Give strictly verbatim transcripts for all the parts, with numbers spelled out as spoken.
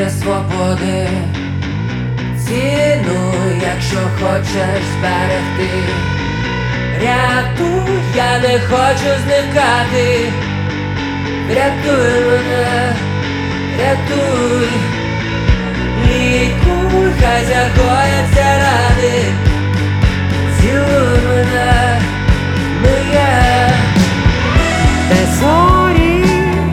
для свободи. Цінуй, якщо хочеш зберегти. Рятуй, я не хочу зникати. Рятуй мене, рятуй. Лікуй, хай загояться рани. Цілуй мене, моя. Де зорі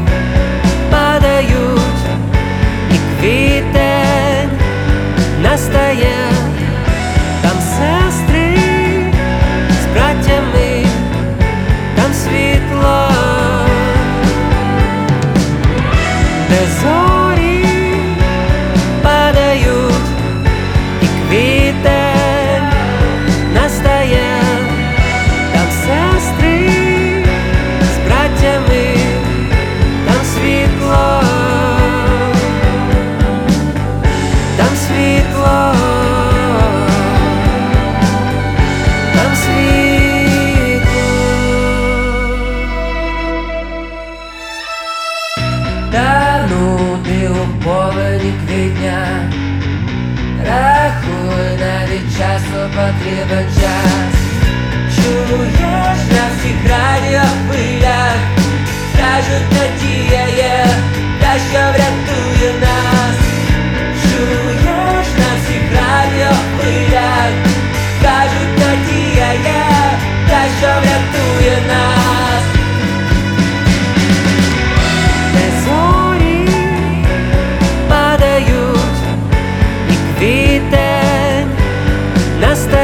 падають і квітень настає. Там сестри з браттями, там світло. Де зорі падають і квітень настає. Там сестри з браттями, там світло. Там світло. Там світло. Та нуди у повені квітня. Рахуй, навіть часу потрібен час. Чуєш на всіх радіохвилях, кажуть, надія є, та що врятує нас. Чуєш на всіх радіохвилях, кажуть, надія є, та що врятує нас. Де зорі падають і квітень настає.